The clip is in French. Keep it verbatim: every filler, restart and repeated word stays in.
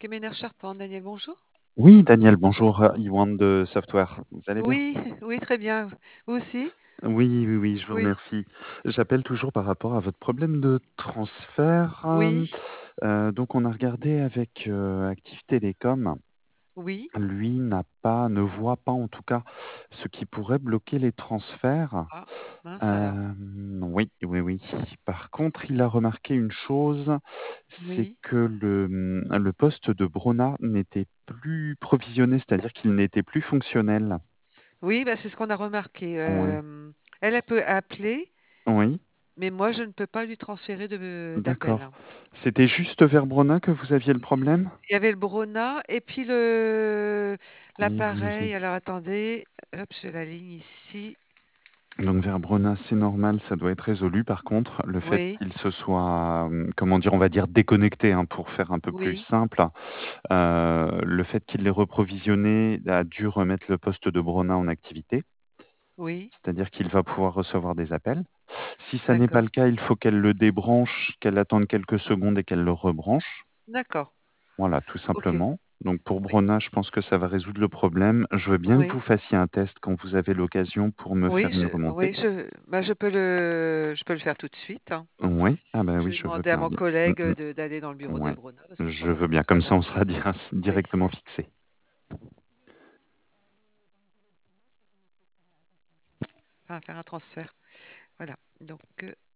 Ménard Charpente. Daniel, bonjour. Oui, Daniel, bonjour, euh, Iwan de Software. Vous allez bien? Oui, oui, très bien. Vous aussi? Oui, oui, oui, je vous Oui, remercie. J'appelle toujours par rapport à votre problème de transfert. Euh, oui, euh, donc, on a regardé avec euh, Active Télécom. oui. Lui n'a pas, ne voit pas en tout cas ce qui pourrait bloquer les transferts. Ah, mince alors. Euh, oui, oui, oui. Par contre, il a remarqué une chose, c'est Oui, que le, le poste de Brona n'était plus provisionné, c'est-à-dire qu'il n'était plus fonctionnel. oui, bah, c'est ce qu'on a remarqué. Oui, Euh, elle, elle peut appeler, oui, mais moi, je ne peux pas lui transférer de d'appel, d'accord. hein. C'était juste vers Brona que vous aviez le problème? Il y avait le Brona et puis le Oui, j'imagine. l'appareil. Alors attendez, hop, je la ligne ici. Donc vers Brona, c'est normal, ça doit être résolu. Par contre, le fait Oui, qu'il se soit, hum, comment dire, on va dire déconnecté, hein, pour faire un peu plus oui, simple, euh, le fait qu'il l'ait reprovisionné a dû remettre le poste de Brona en activité, oui, c'est-à-dire qu'il va pouvoir recevoir des appels. Si ça n'est pas d'accord. le cas, il faut qu'elle le débranche, qu'elle attende quelques secondes et qu'elle le rebranche. D'accord. Voilà, tout Ok. simplement. Donc pour Oui, Brona, je pense que ça va résoudre le problème. Je veux bien que vous oui. fassiez un test quand vous avez l'occasion pour me Oui, faire une je, remontée. oui, je, bah, je peux le, je peux le faire tout de suite, hein. Oui, ah bah Je oui, vais je veux demander à bien. mon Mm, collègue mm. de d'aller dans le bureau de Ouais, Brona parce que je crois je pas veux qu'il bien. soit Comme ça, là. on sera di- Oui. directement fixé. Enfin, faire un transfert. Voilà. Donc, euh,